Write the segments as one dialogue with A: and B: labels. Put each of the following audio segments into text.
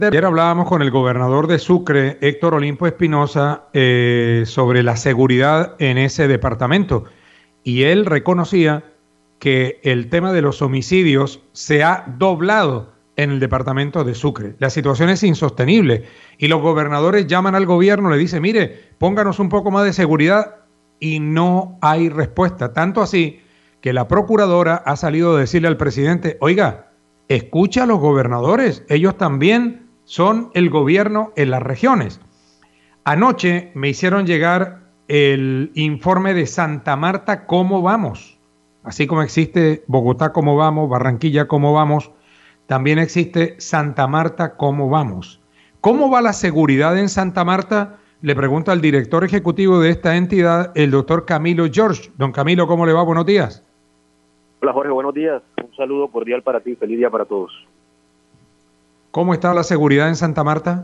A: Ayer hablábamos con el gobernador de Sucre, Héctor Olimpo Espinosa, sobre la seguridad en ese departamento. Y él reconocía que el tema de los homicidios se ha doblado en el departamento de Sucre. La situación es insostenible y los gobernadores llaman al gobierno, le dicen, mire, pónganos un poco más de seguridad y no hay respuesta. Tanto así que la procuradora ha salido a decirle al presidente, oiga, escucha a los gobernadores, ellos también son el gobierno en las regiones. Anoche me hicieron llegar el informe de Santa Marta, ¿cómo vamos? Así como existe Bogotá, ¿cómo vamos? Barranquilla, ¿cómo vamos? También existe Santa Marta, ¿cómo vamos? ¿Cómo va la seguridad en Santa Marta? Le pregunta al director ejecutivo de esta entidad, el doctor Camilo George. Don Camilo, ¿cómo le va? Buenos días.
B: Hola Jorge, buenos días. Un saludo cordial para ti, feliz día para todos.
A: ¿Cómo está la seguridad en Santa Marta?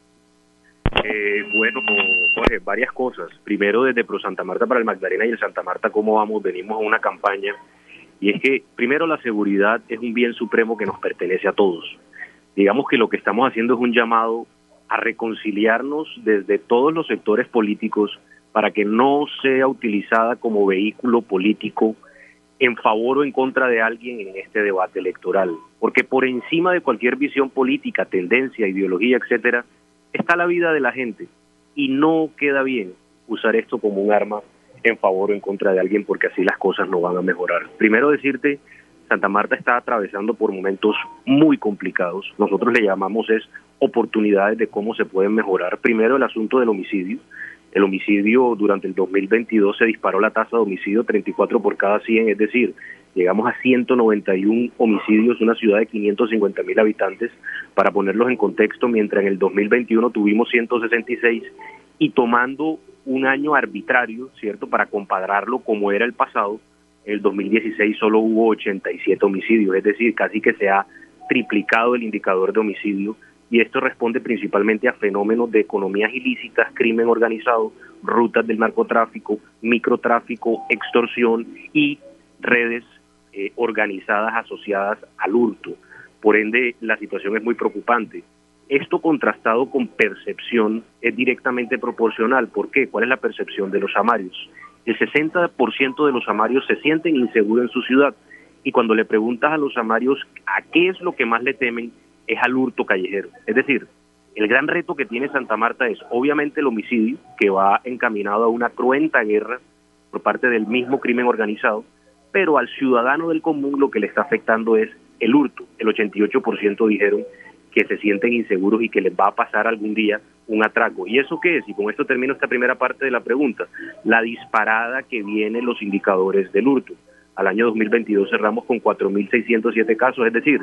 B: Bueno, Jorge, varias cosas. Primero, desde Pro Santa Marta para el Magdalena y el Santa Marta, ¿cómo vamos? Venimos a una campaña y es que, primero, la seguridad es un bien supremo que nos pertenece a todos. Digamos que lo que estamos haciendo es un llamado a reconciliarnos desde todos los sectores políticos para que no sea utilizada como vehículo político en favor o en contra de alguien en este debate electoral. Porque por encima de cualquier visión política, tendencia, ideología, etcétera, está la vida de la gente y no queda bien usar esto como un arma en favor o en contra de alguien porque así las cosas no van a mejorar. Primero decirte, Santa Marta está atravesando por momentos muy complicados. Nosotros le llamamos oportunidades de cómo se pueden mejorar. Primero, el asunto del homicidio. El homicidio durante el 2022 se disparó la tasa de homicidio 34 por cada 100, es decir, llegamos a 191 homicidios, una ciudad de 550,000 habitantes, para ponerlos en contexto, mientras en el 2021 tuvimos 166, y tomando un año arbitrario, ¿cierto?, para compararlo como era el pasado, el 2016 solo hubo 87 homicidios, es decir, casi que se ha triplicado el indicador de homicidio, y esto responde principalmente a fenómenos de economías ilícitas, crimen organizado, rutas del narcotráfico, microtráfico, extorsión y redes organizadas asociadas al hurto. Por ende, la situación es muy preocupante. Esto contrastado con percepción es directamente proporcional. ¿Por qué? ¿Cuál es la percepción de los samarios? El 60% de los samarios se sienten inseguros en su ciudad, y cuando le preguntas a los samarios a qué es lo que más le temen, es al hurto callejero. Es decir, el gran reto que tiene Santa Marta es obviamente el homicidio, que va encaminado a una cruenta guerra por parte del mismo crimen organizado, pero al ciudadano del común lo que le está afectando es el hurto. El 88% dijeron que se sienten inseguros y que les va a pasar algún día un atraco. ¿Y eso qué es? Y con esto termino esta primera parte de la pregunta. La disparada que vienen los indicadores del hurto. Al año 2022 cerramos con 4.607 casos, es decir,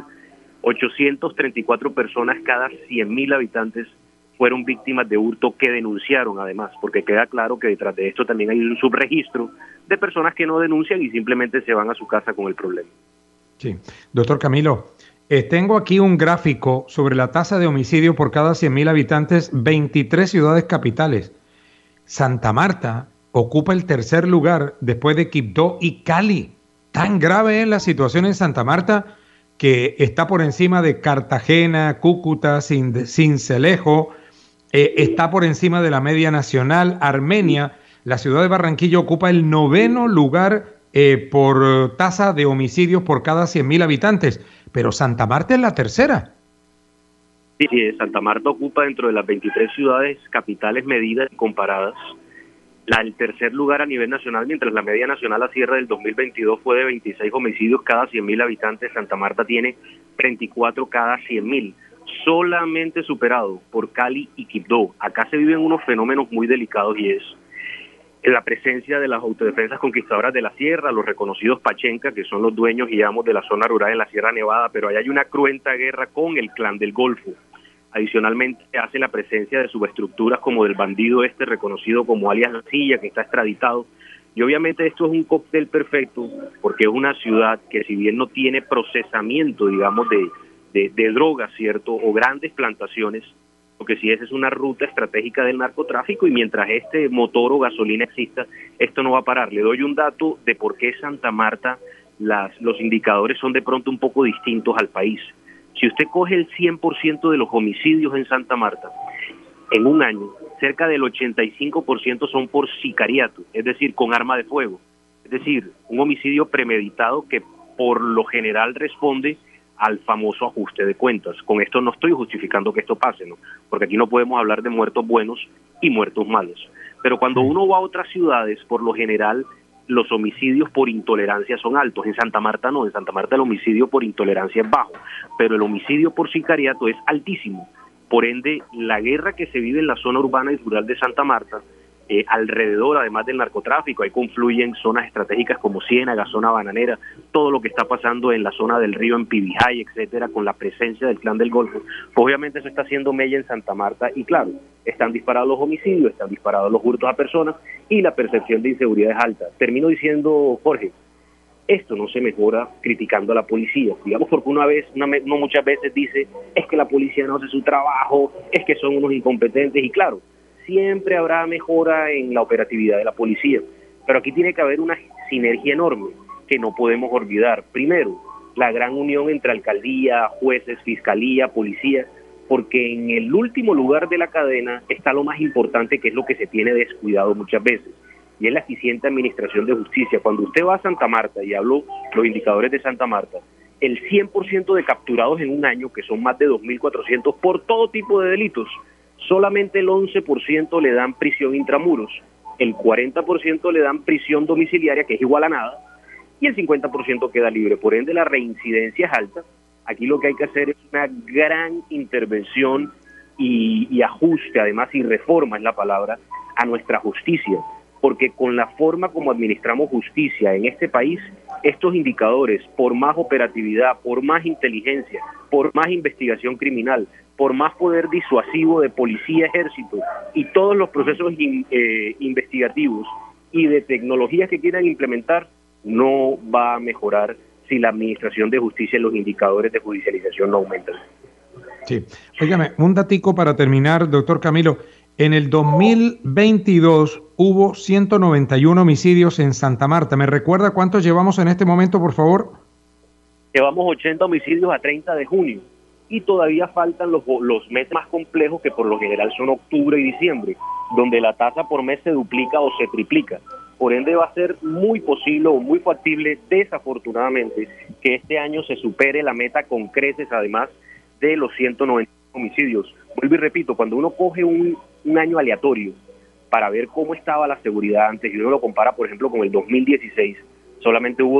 B: 834 personas cada 100,000 habitantes fueron víctimas de hurto que denunciaron además, porque queda claro que detrás de esto también hay un subregistro de personas que no denuncian y simplemente se van a su casa con el problema.
A: Sí, doctor Camilo, tengo aquí un gráfico sobre la tasa de homicidio por cada 100,000 habitantes, 23 ciudades capitales. Santa Marta ocupa el tercer lugar después de Quibdó y Cali. Tan grave es la situación en Santa Marta que está por encima de Cartagena, Cúcuta, Sincelejo, está por encima de la media nacional. Armenia, la ciudad de Barranquilla ocupa el 9º lugar por tasa de homicidios por cada 100,000 habitantes, pero Santa Marta es la tercera.
B: Sí, Santa Marta ocupa dentro de las 23 ciudades capitales medidas y comparadas el tercer lugar a nivel nacional, mientras la media nacional a cierre del 2022 fue de 26 homicidios cada 100,000 habitantes. Santa Marta tiene 34 cada 100,000, solamente superado por Cali y Quibdó. Acá se viven unos fenómenos muy delicados y es la presencia de las autodefensas conquistadoras de la sierra, los reconocidos Pachenca, que son los dueños y amos de la zona rural en la Sierra Nevada, pero ahí hay una cruenta guerra con el clan del Golfo. Adicionalmente hace la presencia de subestructuras como del bandido reconocido como alias La Silla, que está extraditado. Y obviamente esto es un cóctel perfecto porque es una ciudad que, si bien no tiene procesamiento, digamos, de drogas, ¿cierto?, o grandes plantaciones, lo que sí es una ruta estratégica del narcotráfico, y mientras este motor o gasolina exista, esto no va a parar. Le doy un dato de por qué Santa Marta los indicadores son de pronto un poco distintos al país. Si usted coge el 100% de los homicidios en Santa Marta, en un año, cerca del 85% son por sicariato, es decir, con arma de fuego. Es decir, un homicidio premeditado que por lo general responde al famoso ajuste de cuentas. Con esto no estoy justificando que esto pase, ¿no? Porque aquí no podemos hablar de muertos buenos y muertos malos. Pero cuando uno va a otras ciudades, por lo general, los homicidios por intolerancia son altos. En Santa Marta no, en Santa Marta el homicidio por intolerancia es bajo, pero el homicidio por sicariato es altísimo. Por ende, la guerra que se vive en la zona urbana y rural de Santa Marta, alrededor, además del narcotráfico, ahí confluyen zonas estratégicas como Ciénaga, zona bananera, todo lo que está pasando en la zona del río, en Pibijay, etcétera, con la presencia del Clan del Golfo, pues obviamente eso está haciendo mella en Santa Marta, y claro, están disparados los homicidios, están disparados los hurtos a personas, y la percepción de inseguridad es alta. Termino diciendo, Jorge, esto no se mejora criticando a la policía, digamos, porque no muchas veces dice, es que la policía no hace su trabajo, es que son unos incompetentes, y claro, siempre habrá mejora en la operatividad de la policía, pero aquí tiene que haber una sinergia enorme que no podemos olvidar. Primero, la gran unión entre alcaldía, jueces, fiscalía, policía, porque en el último lugar de la cadena está lo más importante, que es lo que se tiene descuidado muchas veces, y es la eficiente administración de justicia. Cuando usted va a Santa Marta, y hablo los indicadores de Santa Marta, el 100% de capturados en un año, que son más de 2.400 por todo tipo de delitos, solamente el 11% le dan prisión intramuros, el 40% le dan prisión domiciliaria, que es igual a nada, y el 50% queda libre. Por ende, la reincidencia es alta. Aquí lo que hay que hacer es una gran intervención y ajuste, además, y reforma es la palabra, a nuestra justicia, porque con la forma como administramos justicia en este país, estos indicadores, por más operatividad, por más inteligencia, por más investigación criminal, por más poder disuasivo de policía, ejército y todos los procesos investigativos y de tecnologías que quieran implementar, no va a mejorar si la administración de justicia y los indicadores de judicialización no aumentan.
A: Sí. Óigame, un datico para terminar, doctor Camilo. En el 2022 hubo 191 homicidios en Santa Marta. ¿Me recuerda cuántos llevamos en este momento, por favor?
B: Llevamos 80 homicidios a 30 de junio. Y todavía faltan los meses más complejos, que por lo general son octubre y diciembre, donde la tasa por mes se duplica o se triplica. Por ende va a ser muy posible o muy factible, desafortunadamente, que este año se supere la meta con creces, además de los 190 homicidios. Vuelvo y repito, cuando uno coge un año aleatorio para ver cómo estaba la seguridad antes, y uno lo compara, por ejemplo, con el 2016, solamente hubo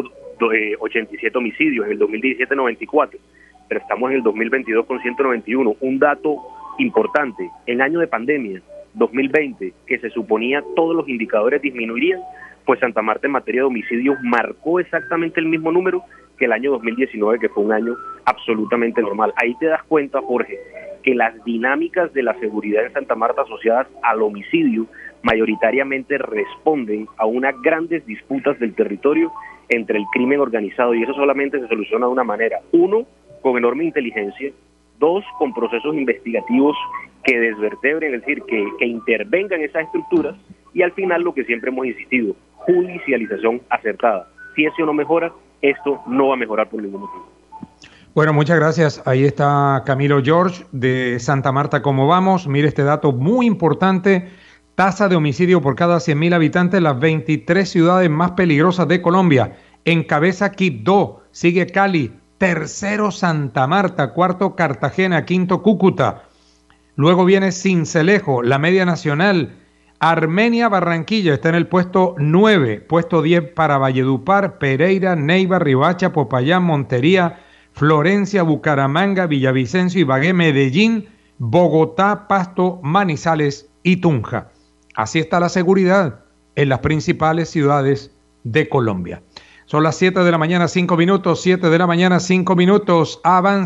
B: 87 homicidios, en el 2017 94, pero estamos en el 2022 con 191. Un dato importante, el año de pandemia, 2020, que se suponía todos los indicadores disminuirían, pues Santa Marta en materia de homicidios marcó exactamente el mismo número que el año 2019, que fue un año absolutamente normal. Ahí te das cuenta, Jorge, que las dinámicas de la seguridad en Santa Marta asociadas al homicidio mayoritariamente responden a unas grandes disputas del territorio entre el crimen organizado, y eso solamente se soluciona de una manera: uno, con enorme inteligencia; dos, con procesos investigativos que desvertebren, es decir, que intervengan esas estructuras; y al final, lo que siempre hemos insistido, judicialización acertada. Si eso no mejora, esto no va a mejorar por ningún motivo.
A: Bueno, muchas gracias. Ahí está Camilo George de Santa Marta. ¿Cómo vamos? Mire este dato muy importante. Tasa de homicidio por cada 100.000 habitantes, las 23 ciudades más peligrosas de Colombia. Encabeza Quibdó, sigue Cali, tercero Santa Marta, cuarto Cartagena, quinto Cúcuta. Luego viene Sincelejo, la media nacional. Armenia, Barranquilla está en el puesto 9, puesto 10 para Valledupar, Pereira, Neiva, Riohacha, Popayán, Montería, Florencia, Bucaramanga, Villavicencio, Ibagué, Medellín, Bogotá, Pasto, Manizales y Tunja. Así está la seguridad en las principales ciudades de Colombia. Son las 7 de la mañana, 5 minutos, 7 de la mañana, 5 minutos. Avanza.